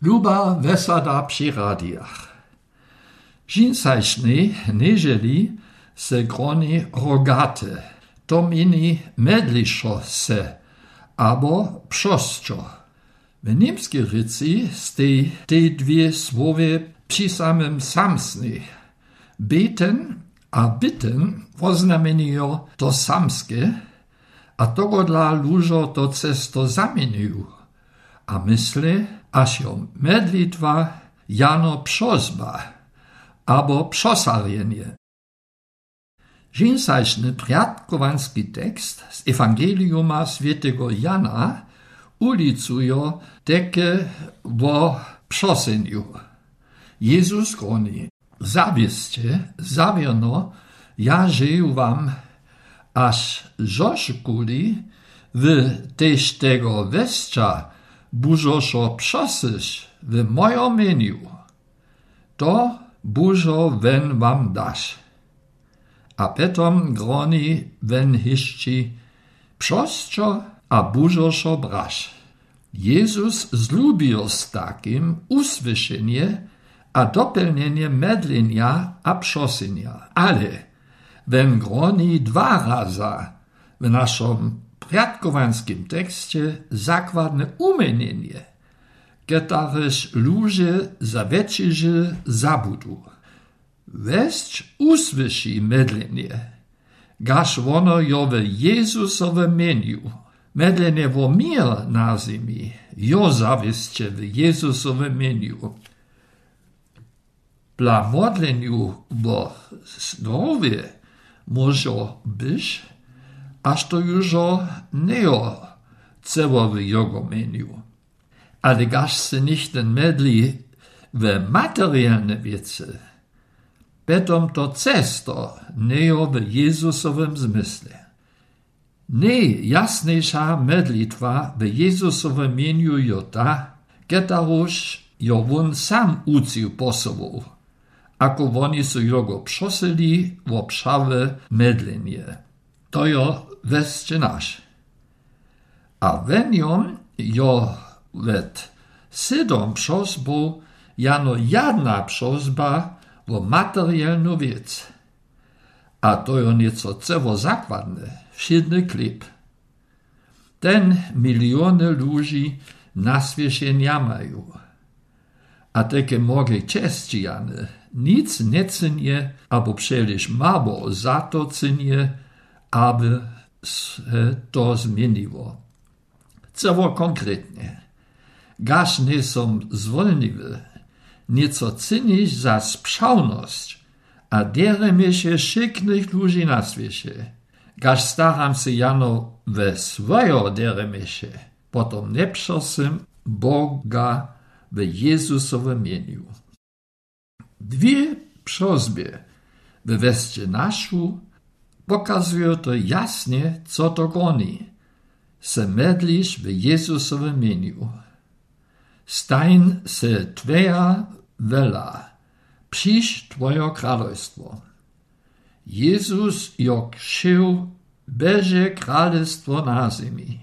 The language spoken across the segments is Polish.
Luba vesada przy radiach. Žinsajšnej neželi se groni rogate, to mini medlišo se, abo pšosčo. W niemskiej rycy stej te dwie słowy przy samym samsnej. Beten a bitten oznamieniują to samskie, a tego dla ludzo to cesto zamieniują. A myślę, aż ją medlitwa jano przozba, abo przosarienie. Žinsajšny priatkowanski tekst z Ewangeliuma Świętego Jana ulicuje takie o przoseniu. Jezus groni, zawieście, zawierno, ja żyję wam, aż żoszkuli wy też tego weszcza bużoszo przosysz w moją meniu. To bużo wen wam dasz. A potom groni wen hiszci przosczo a bużoszo brasz. Jezus zlubił z takim usłyszenie a dopełnienie medlenia a przosenia. Ale wen groni dwa raza w naszym priatkowanskim tekście zakładne umienienie, ketaryż ludzie zawieczyży zabudu. Wesć usłyszy medlenie, gaż wono jo w Jezusowym meniu. Medlenie wo mir na ziemi, jo zawieszcze w Jezusowym meniu. Dla modleniu wo zdrowie może być, aż to już nie ceło w jego meniu. Ale gaż se nicht den medli w materialne wiece, potom to cesto nie w Jezusowym zmysle. Nejjasniejsza medlitwa w Jezusowym meniu jo ta, ketaruż jo won sam ucił posobą, ako woni su jego prosili w obszarze medlenie. To jo wescie nasz. A weniom jo wet 7 prosbów jano jedna prosba o materialną wiec. A to jo nieco ceło zakładne, wszedny klip. Ten miliony ludzi na świecie nie mają. A takie mogę chrześcijany nic nie cenię, albo przecież mało za to cenię, aby się to zmieniło. Ceło konkretnie. Gaż nie są zwolniwy, nieco cenić za sprzałność, a dieremy się szyknych ludzi na świecie. Gaż staram się jano we swojo deremy się, potom nie prosím Boga w Jezusowym meniu. Dwie prosby w wescie naszu pokazują to jasnie, co to goni. Se medlisz w Jezusowym meniu. Stań se Twoja wela, przyjść Twoje królestwo. Jezus jak szył Boże królestwo na ziemi.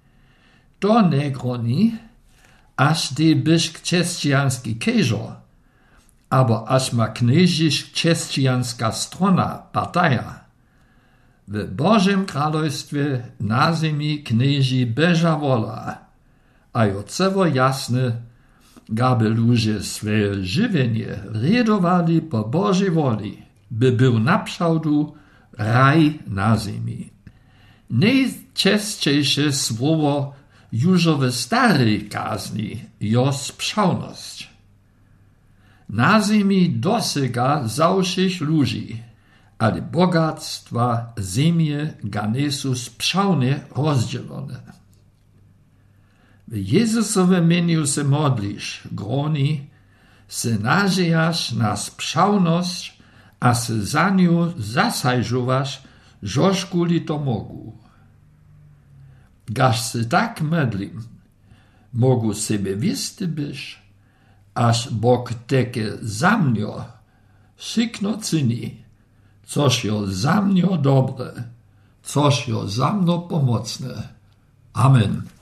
To nie groni, aż ty byś chrześcijański kejżor, albo aż ma knieżysz chrześcijańska strona, partaja. W Bożym królestwie na ziemi knieży Boża wola, a jo ceło jasne, gaby ludzie swoje żywienie redowali po Bożej woli, by był naprzód raj na ziemi. Najczęstsze słowo już w starej kazni jo sprzałność. Na ziemi dosyga zawszych ludzi, ale bogactwa ziemie ganesu sprzałnie rozdzielone. W Jezusowym meniu se modlisz, groni, se nażyjasz na sprzałność, a se za nią zasajżowasz, żoszkuli to mogu. Gaż se tak medlim, mogu sebe wisty byś, aż Bog teke za mnie szykno cyni, coż jo za mnie dobre, coż jo za mną pomocne. Amen.